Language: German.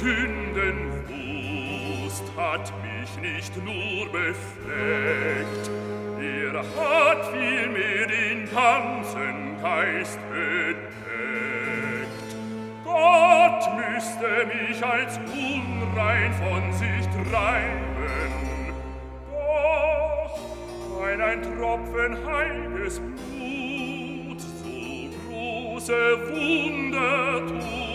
Sündenwust hat mich nicht nur befleckt, hat vielmehr den ganzen Geist bedeckt. Gott müsste mich als unrein von sich treiben, doch wenn ein Tropfen heiliges Blut so große Wunder tut,